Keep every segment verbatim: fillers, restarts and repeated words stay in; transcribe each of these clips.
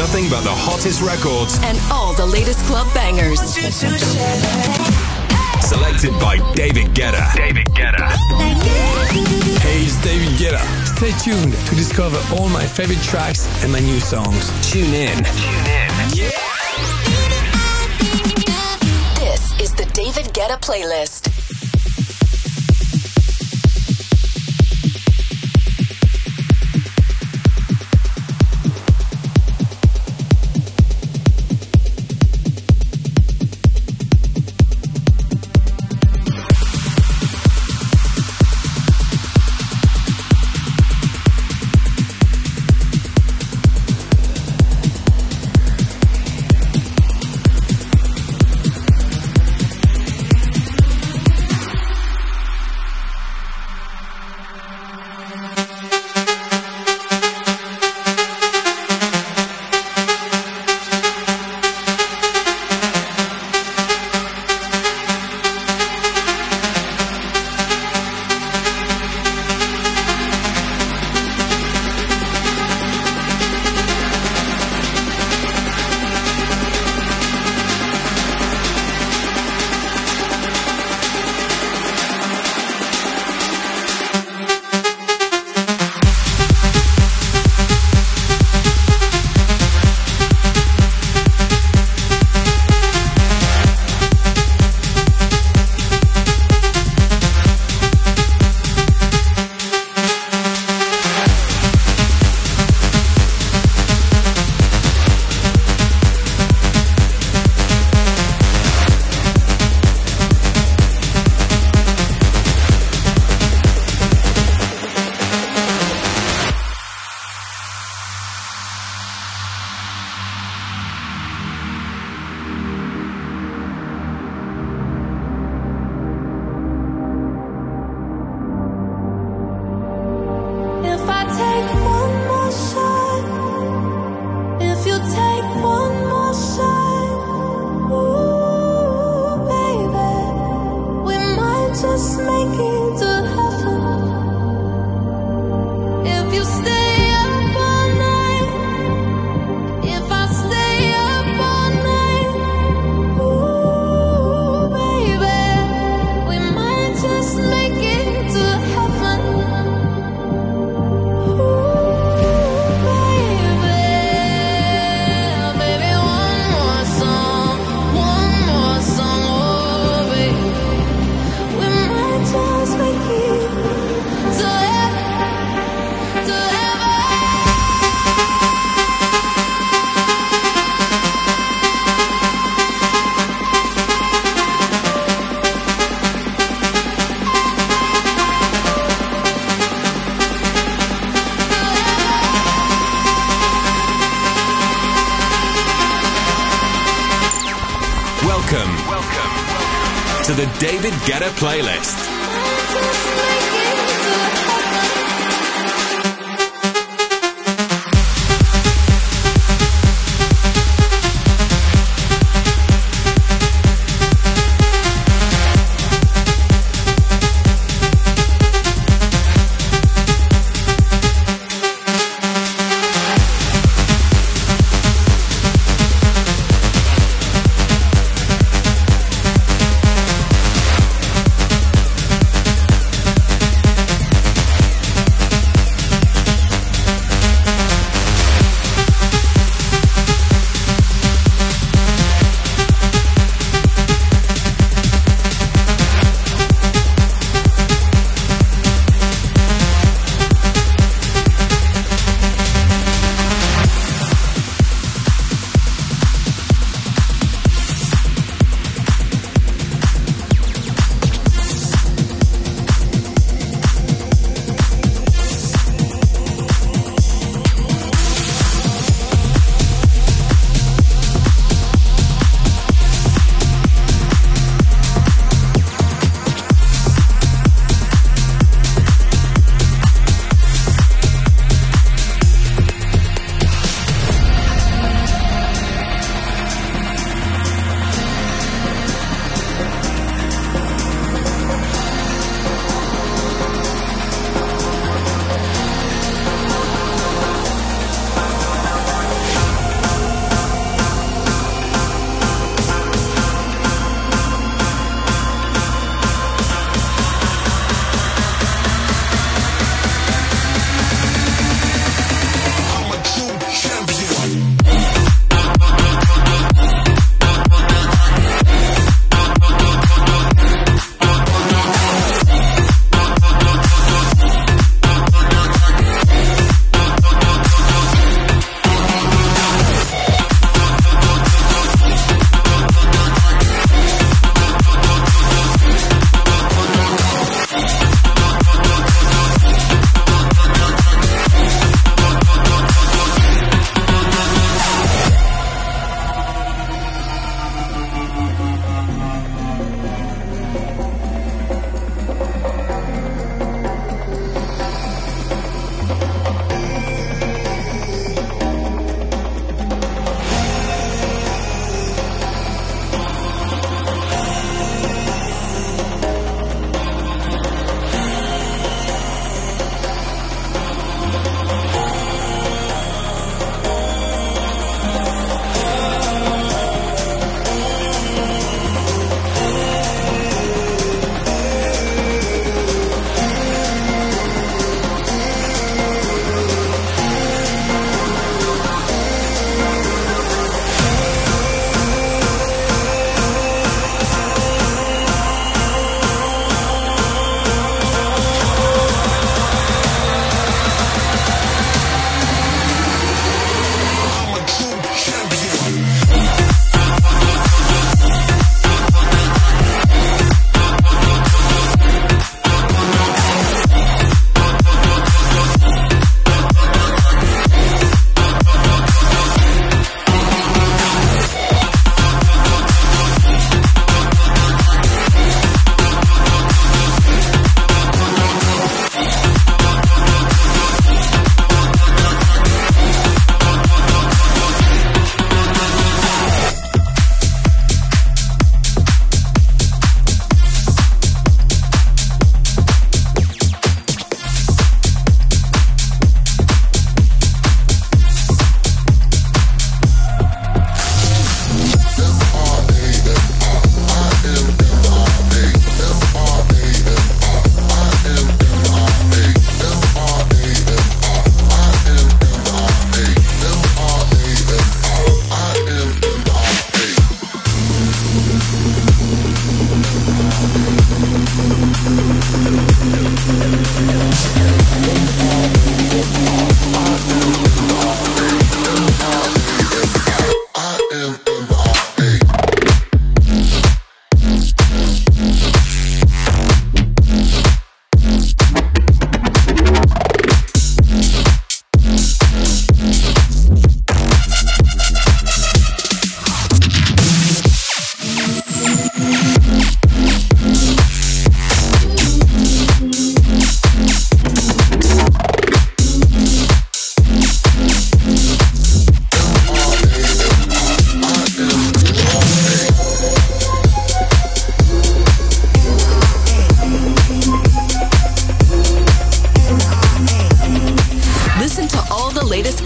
nothing but the hottest records and all the latest club bangers. Selected by David Guetta. David Guetta. Hey, it's David Guetta. Stay tuned to discover all my favorite tracks and my new songs. Tune in. Tune in. Yeah. This is the David Guetta playlist. To the David Guetta playlist.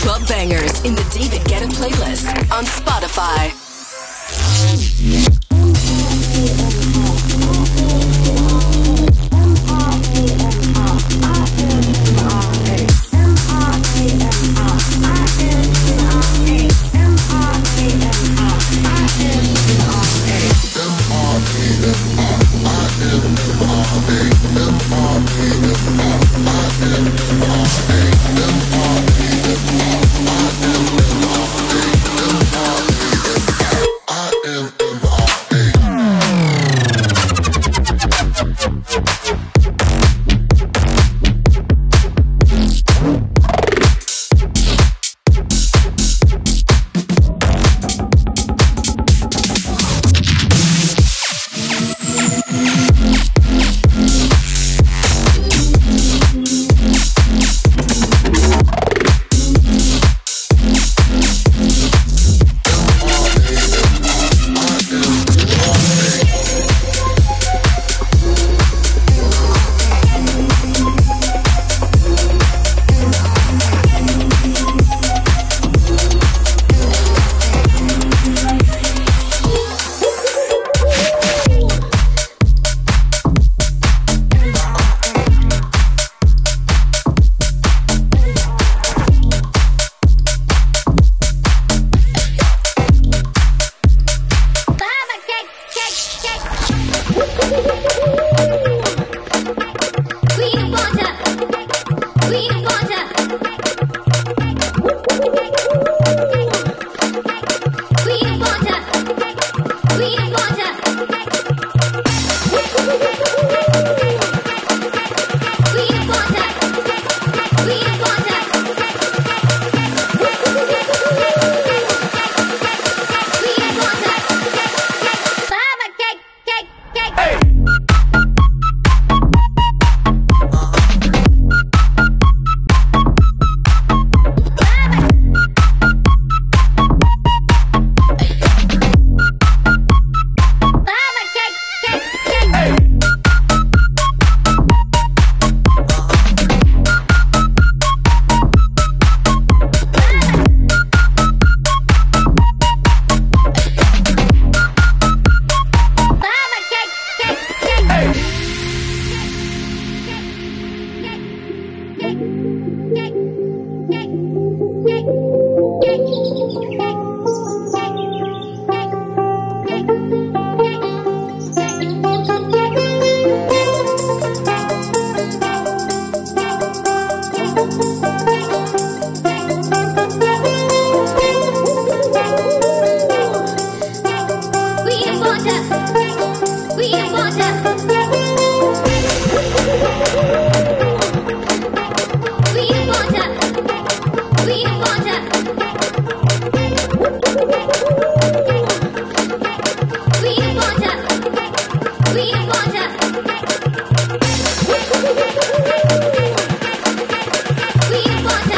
club bangers in the David Guetta playlist on Spotify. We want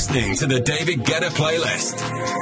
listening to the David Guetta playlist.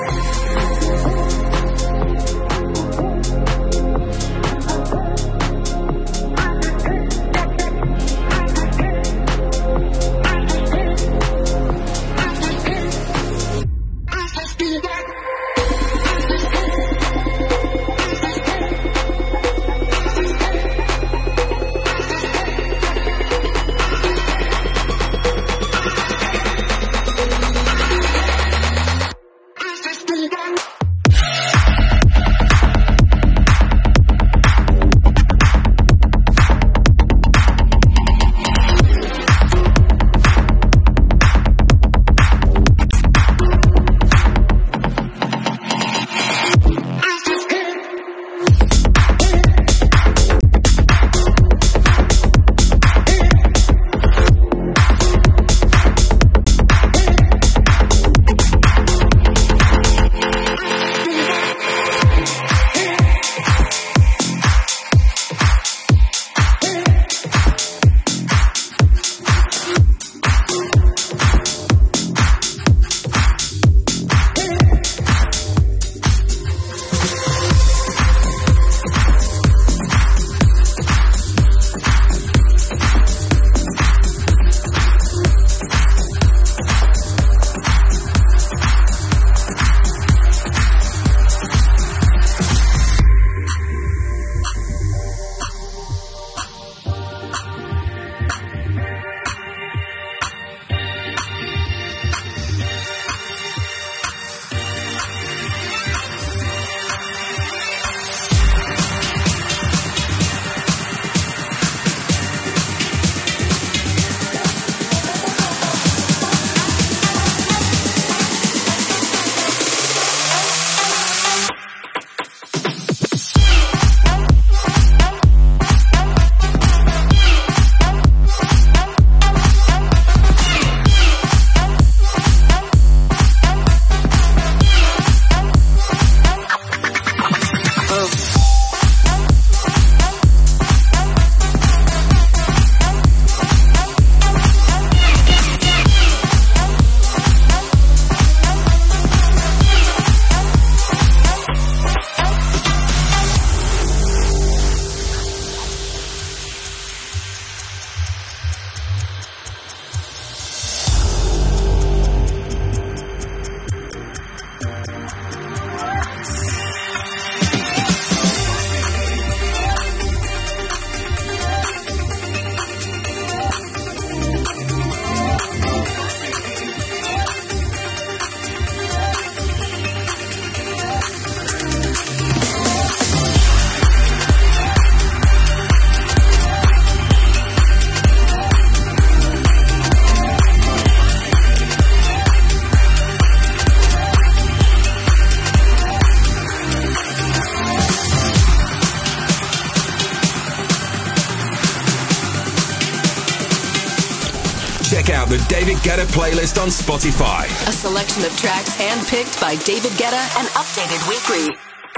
Check out the David Guetta playlist on Spotify. A selection of tracks handpicked by David Guetta and updated weekly.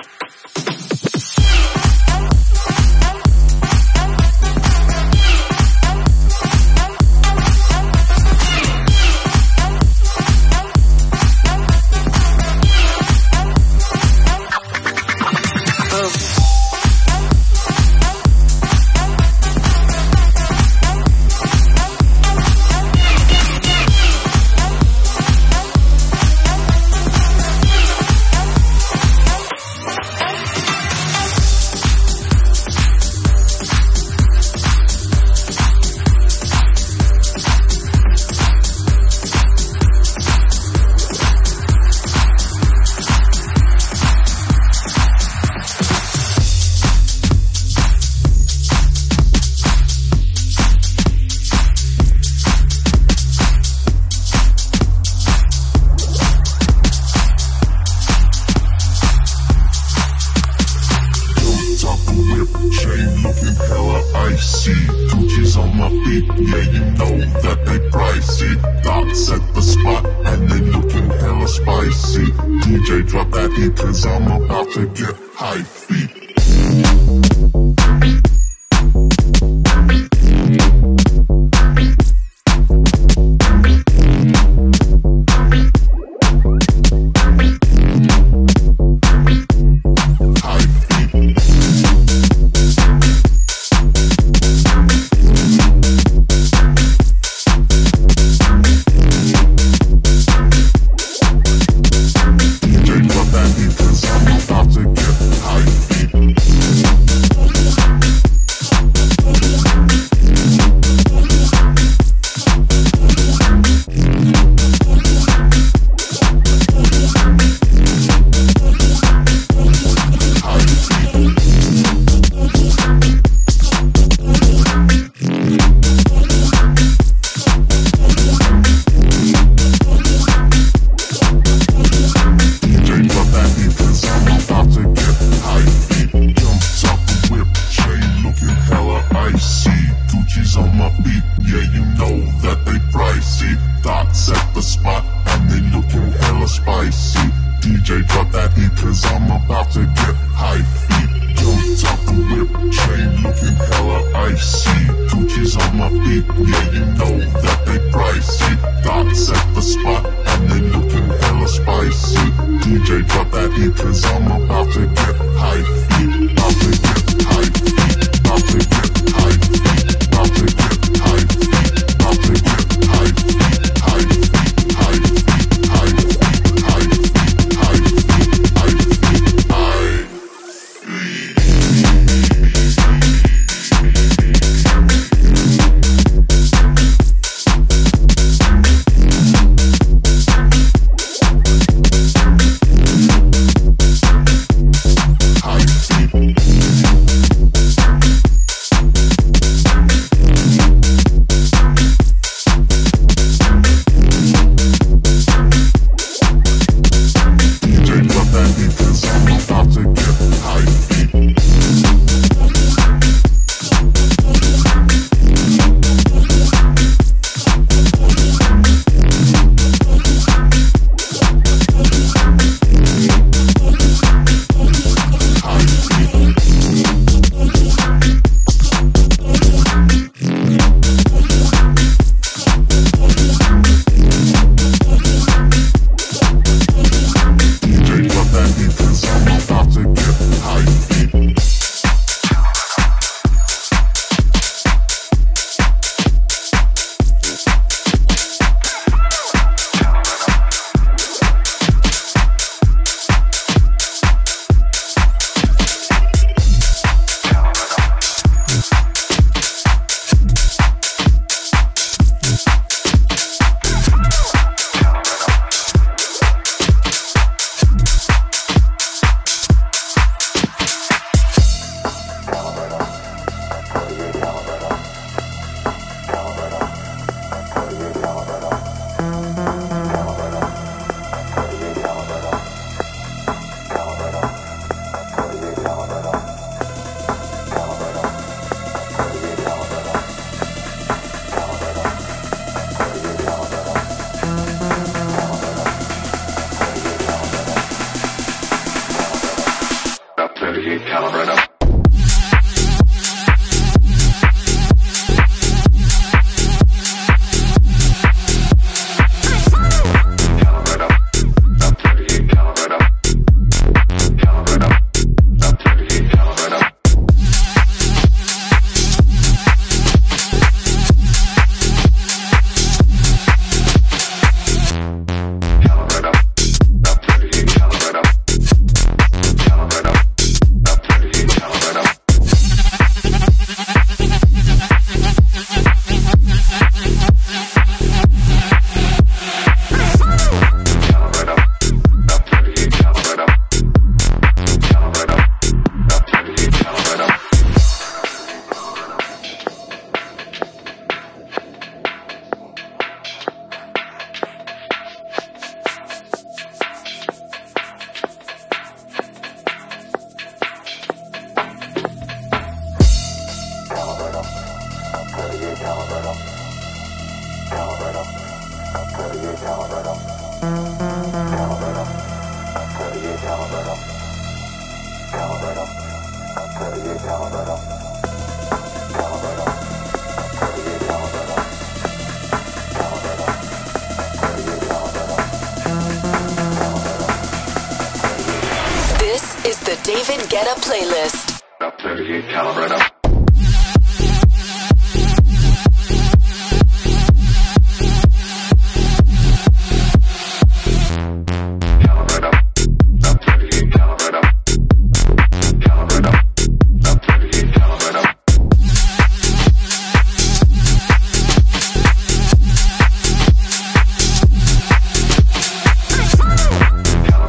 Cause I'm about to get high feet. J drop that heat cause I'm about to get high feet. Jumped out the whip, chain looking hella icy. Gucci's on my feet, yeah you know that they pricey. Dots at the spot and they looking hella spicy. D J drop that heat cause I'm about to get high feet. About to get high feet, about to get high feet, about to get high feet, about to get high feet, high feet, high feet, high feet, high feet, high feet, high feet, high feet. This is the David Guetta playlist. Up thirty-eight calibrator.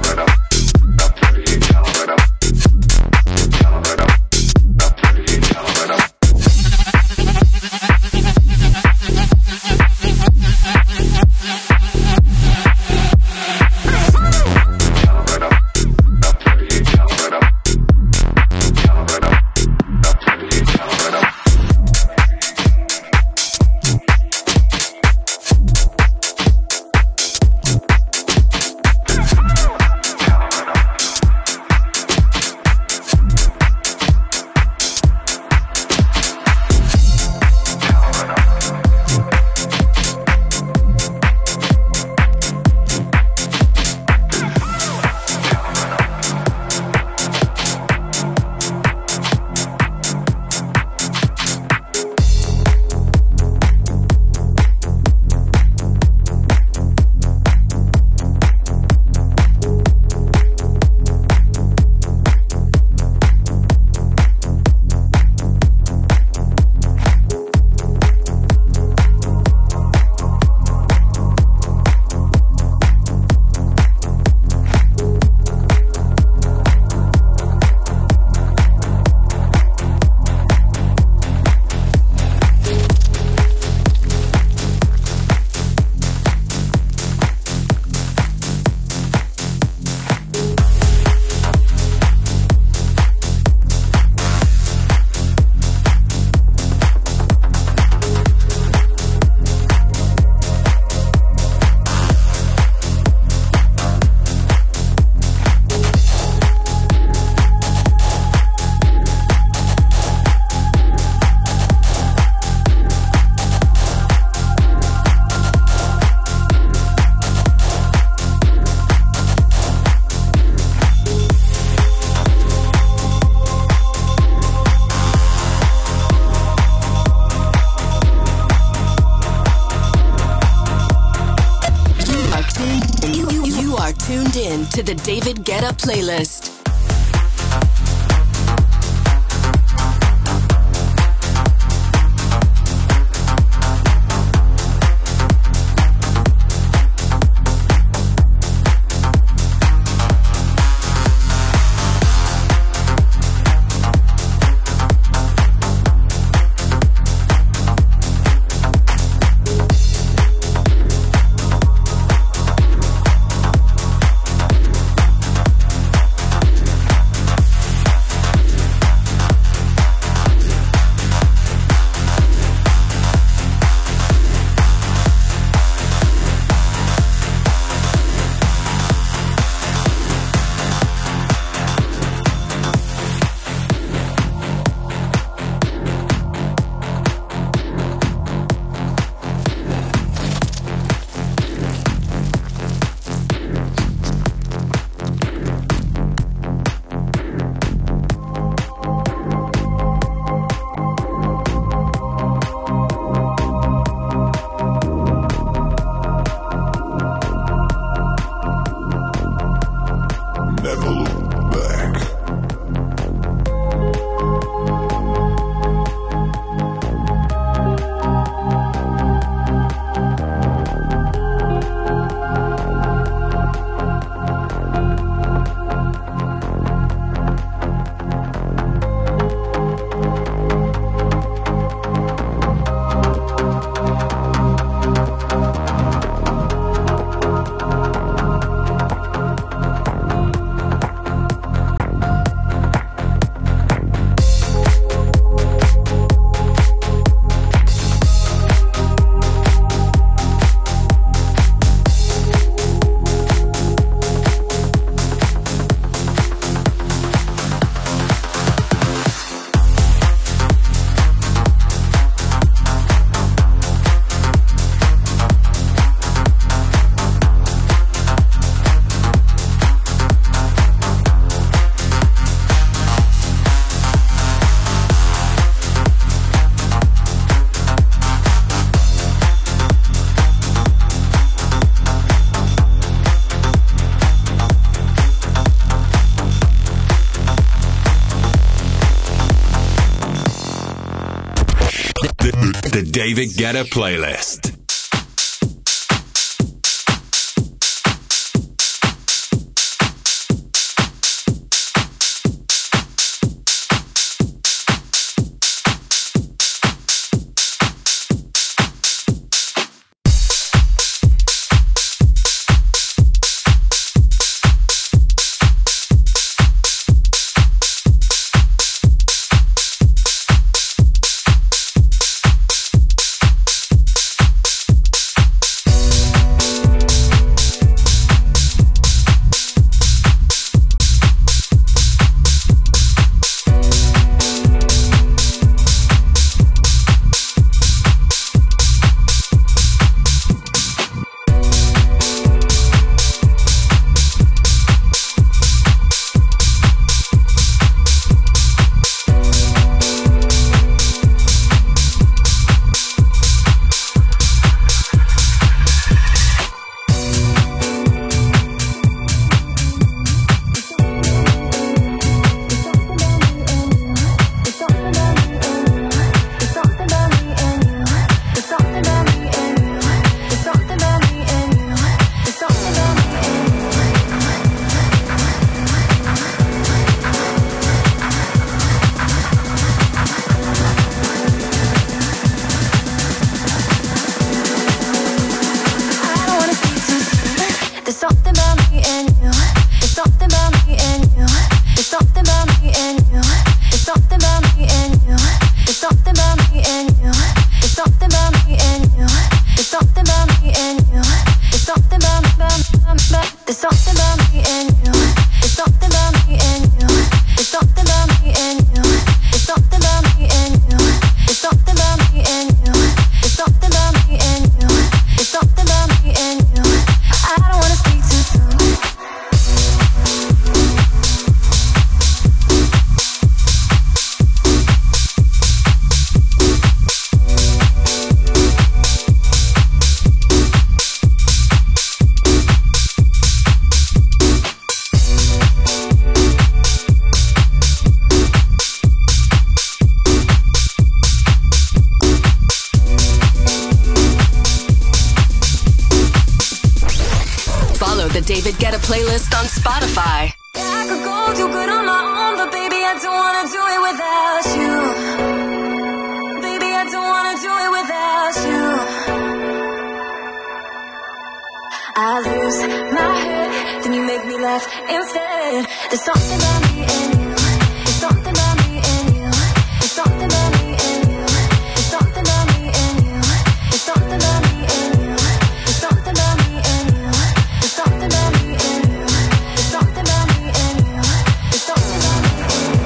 Calibrator. to the David Guetta playlist. The David Guetta playlist. playlist on Spotify. I could go do good on my own, but baby, I don't wanna do it without you. Baby, I don't wanna do it without you. I lose my head, then you make me laugh instead. There's something about me and you. There's something about me and you. There's something about me and you. There's something about me and you. There's something about me and you. There's something about me and you. There's something about me and you. There's something about me and you. There's something about me and you.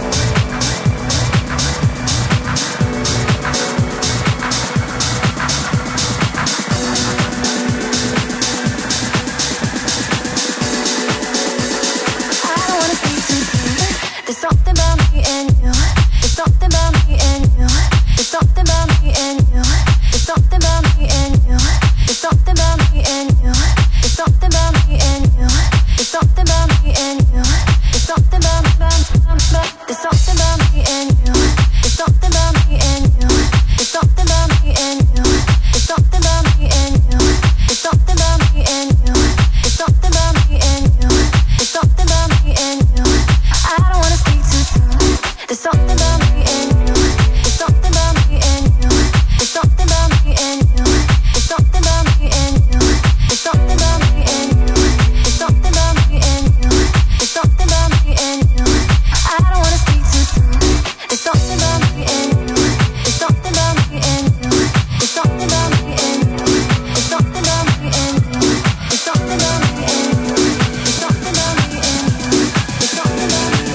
There's something about me and you. There's something about me and you. There's something about me and you. There's something about me and you. There's something about me and you. There's something about me and you. There's something about me and you. There's something about There's something about me and you. There's something about me and you. There's something about me and you. There's something about me and you. There's something about me and you. There's something about me and you. There's something about me and you. I don't wanna speak too soon. There's something about me and you. There's something about me and you. There's something about me and you. There's something about me and you. There's something about me and you. There's something about me and you. There's something about me and you. I don't wanna speak too soon. There's something about me and you. There's something about me and you. There's something about me and you. There's something about me and you. There's something about me and you. There's something about me and you. There's something about me.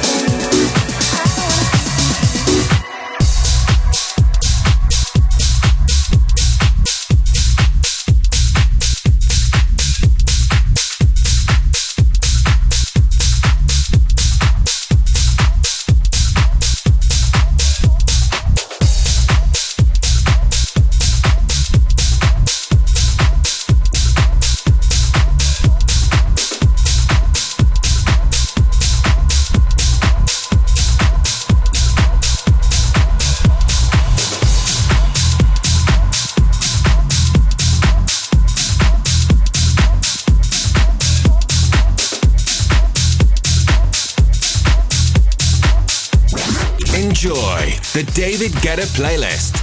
Enjoy the David Guetta playlist.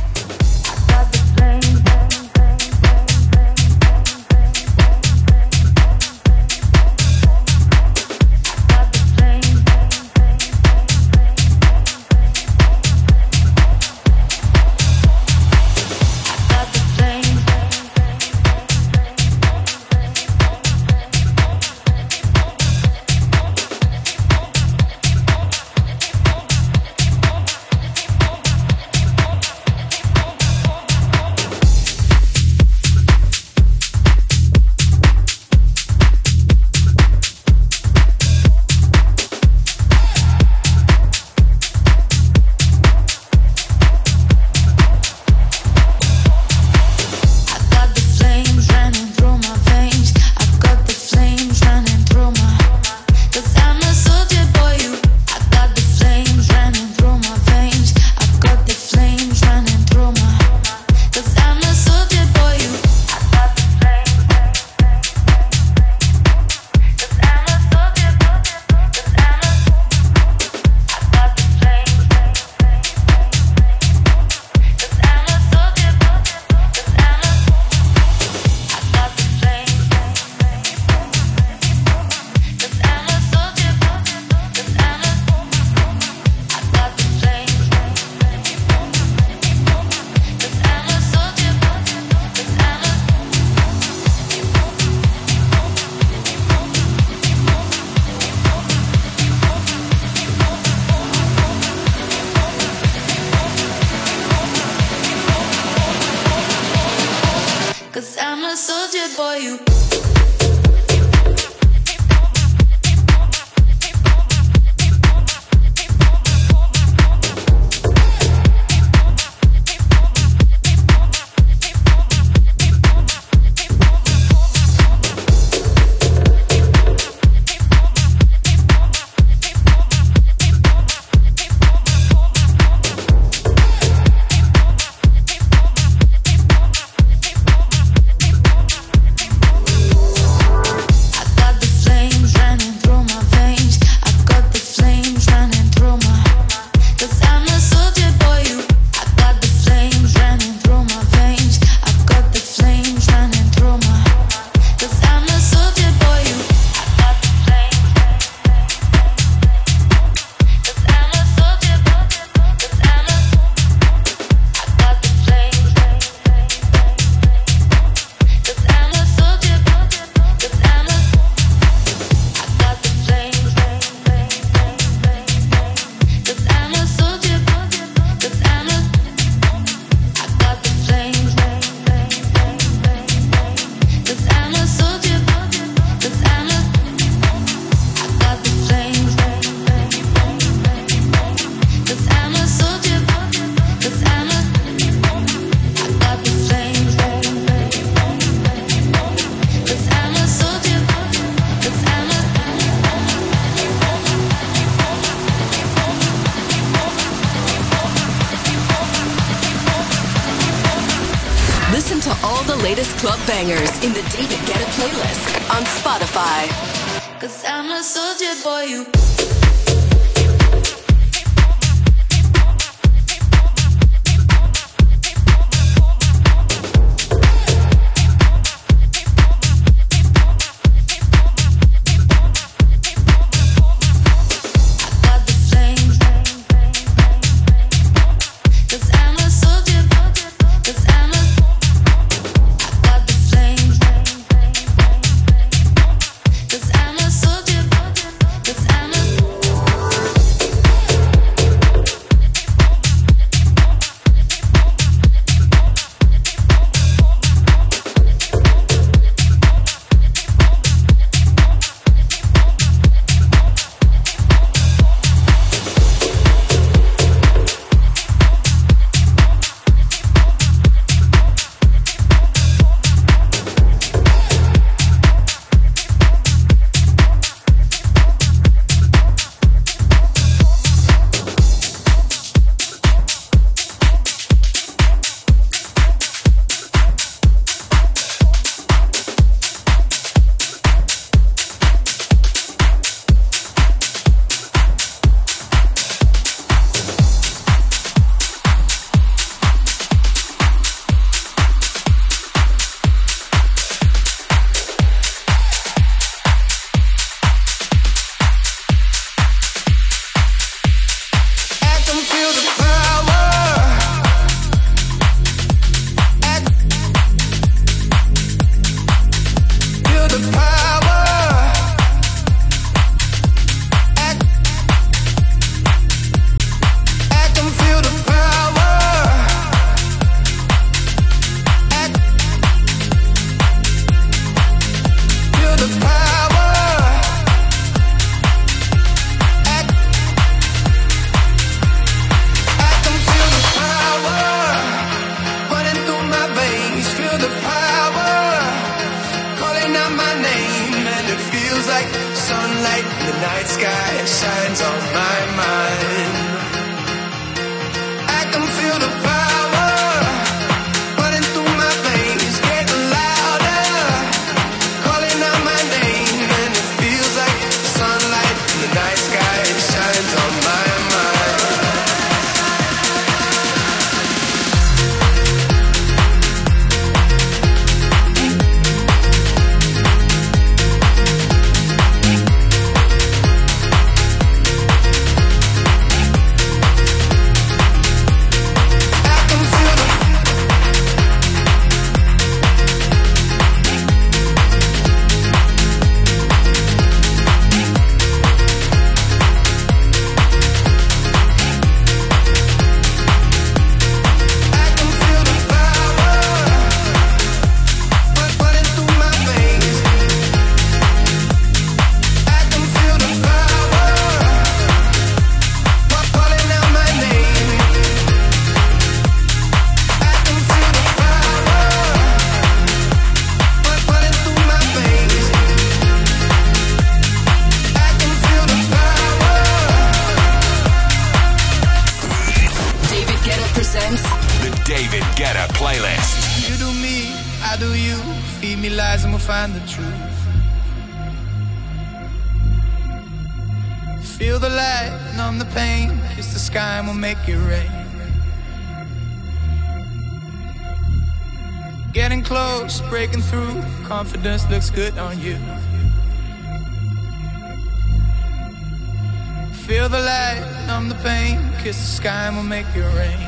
latest club bangers in the David Guetta playlist on Spotify. 'Cause I'm a soldier for you. Breaking through, confidence looks good on you. Feel the light, numb the pain, kiss the sky and we'll make it rain.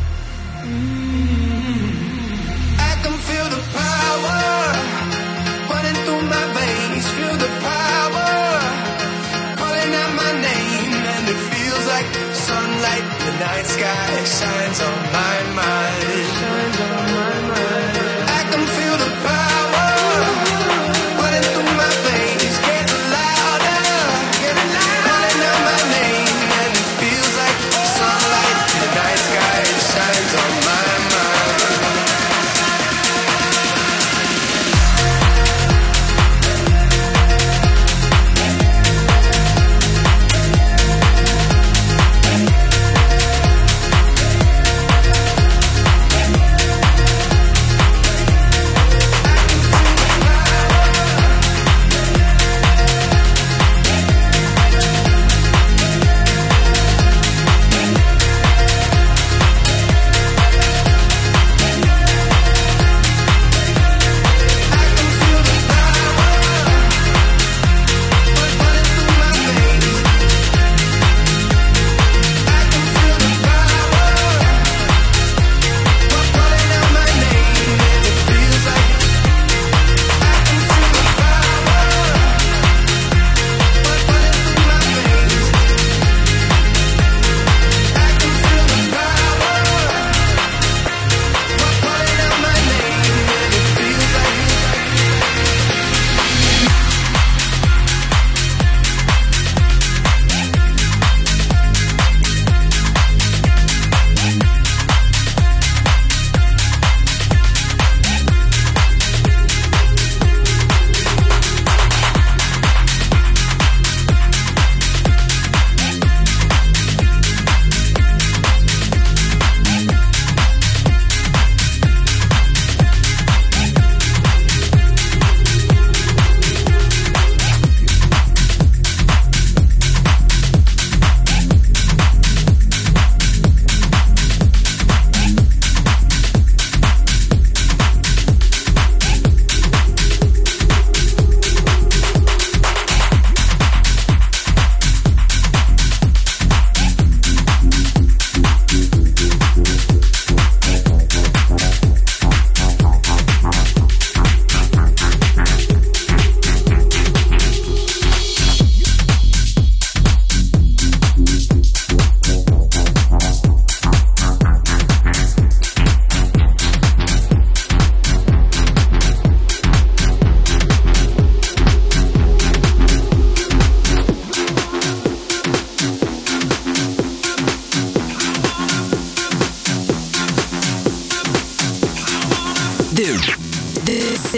Mm-hmm. I can feel the power running through my veins. Feel the power calling out my name, and it feels like sunlight. The night sky shines on my mind. Shines on my mind. I can feel the power running through my veins, getting louder, getting louder, calling out my name, and it feels like sunlight. The night sky shines on my mind.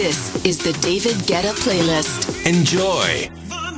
This is the David Guetta playlist. Enjoy.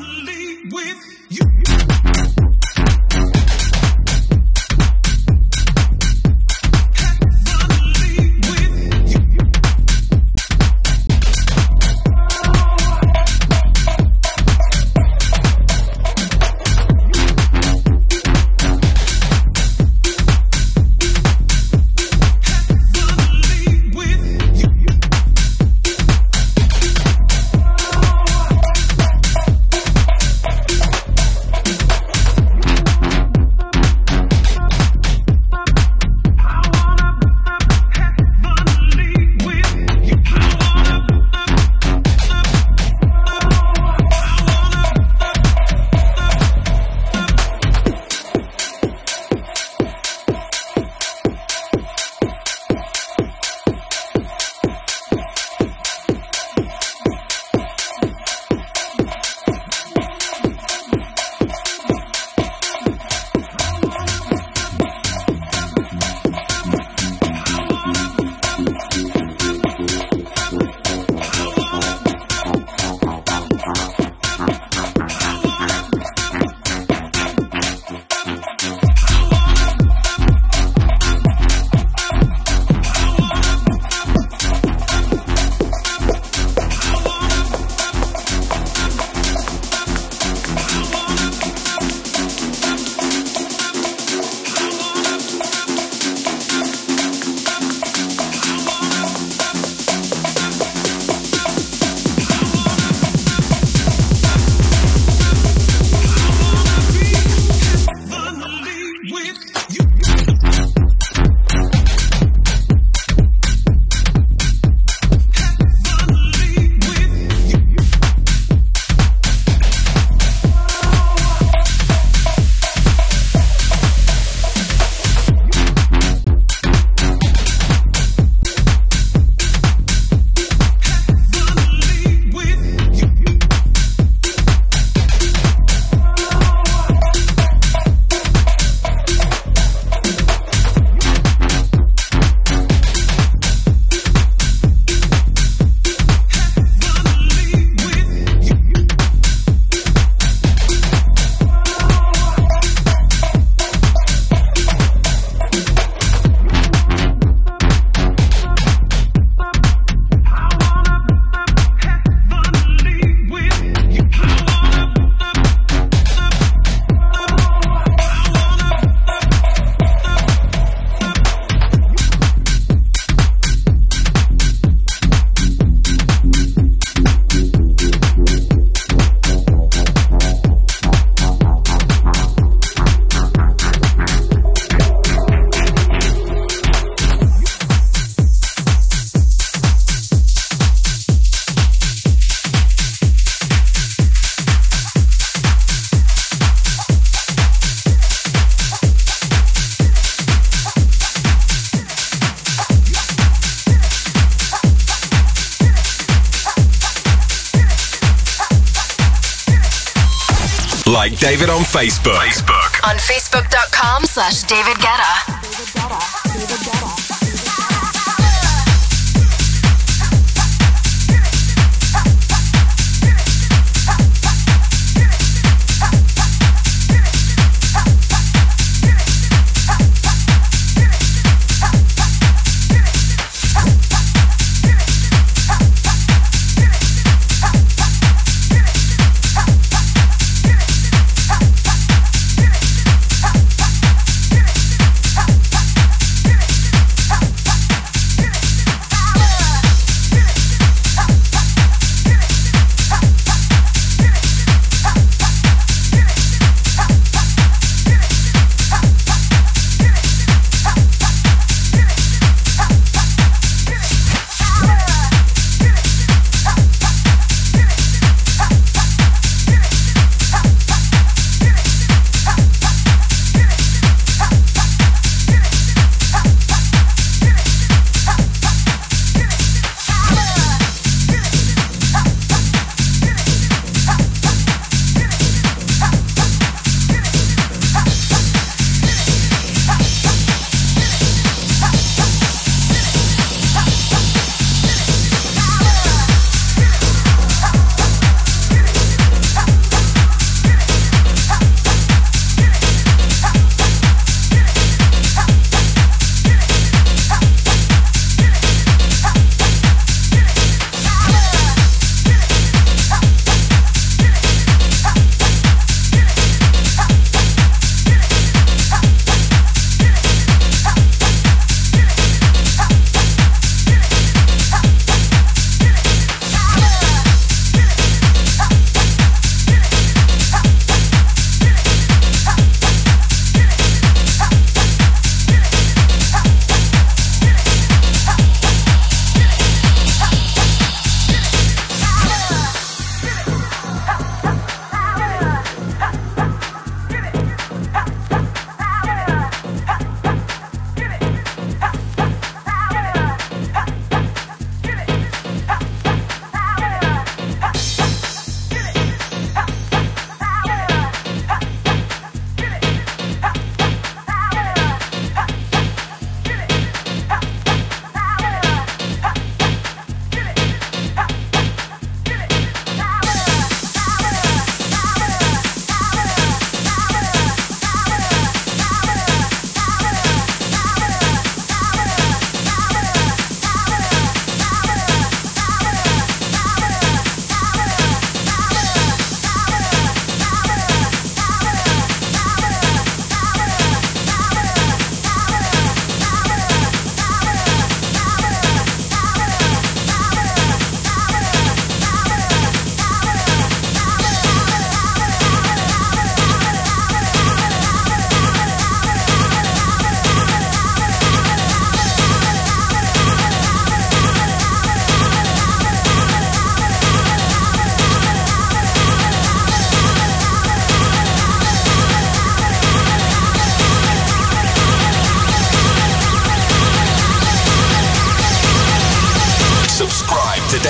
Like David on Facebook. Facebook. On Facebook.com slash David Guetta. David Guetta. David Guetta.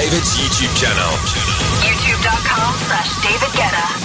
David's YouTube channel. YouTube.com slash David Guetta.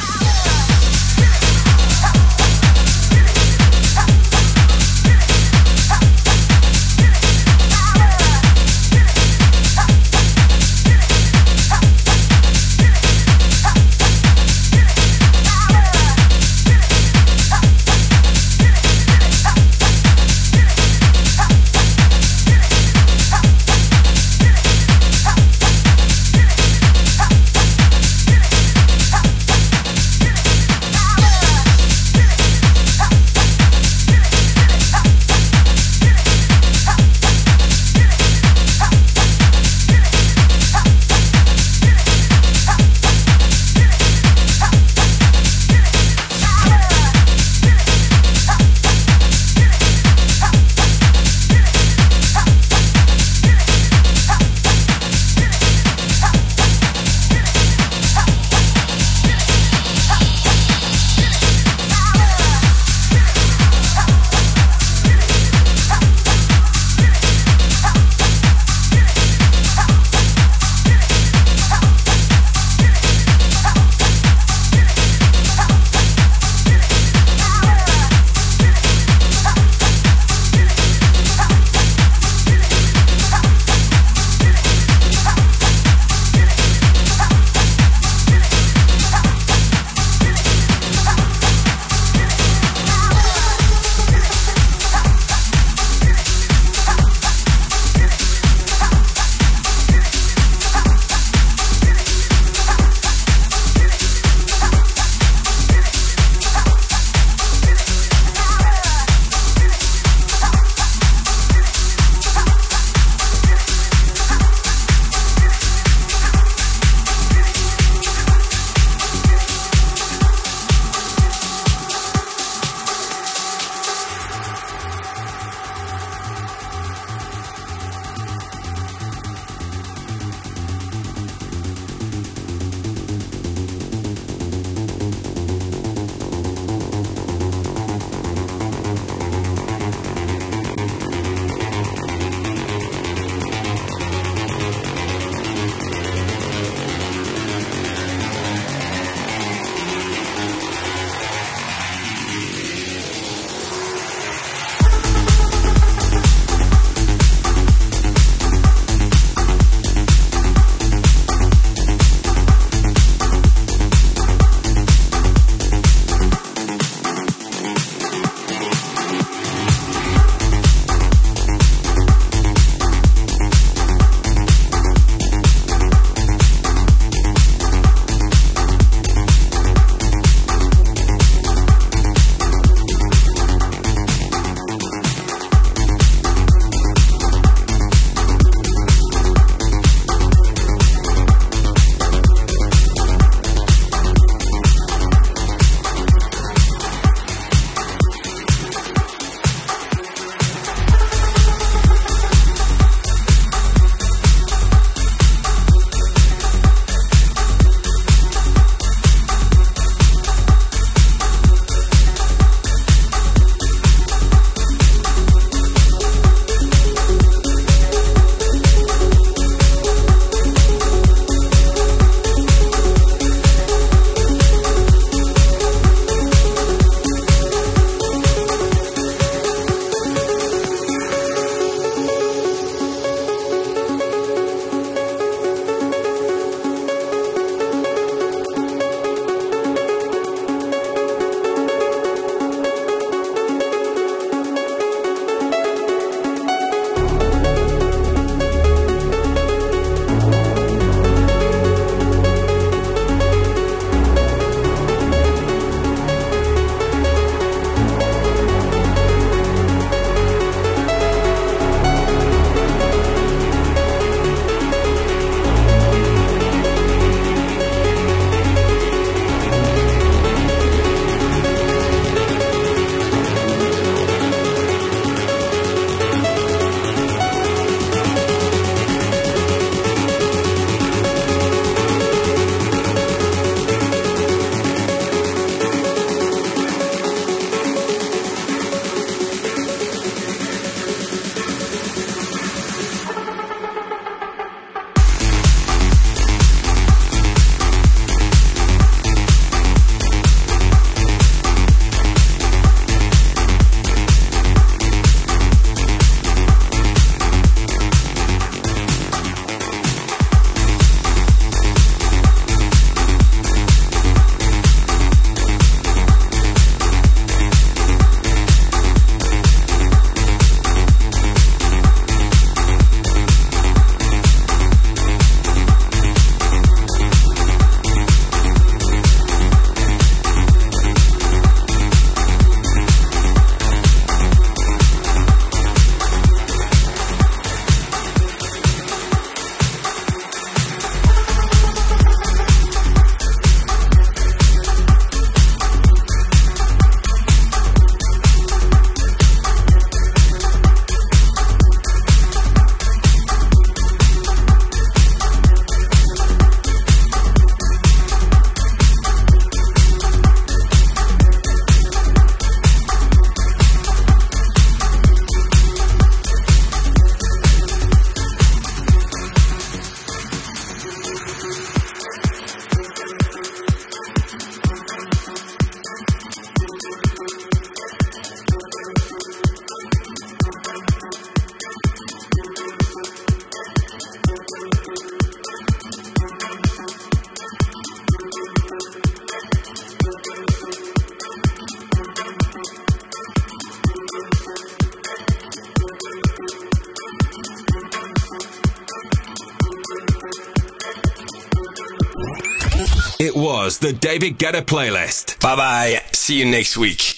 It was the David Guetta playlist. Bye bye. See you next week.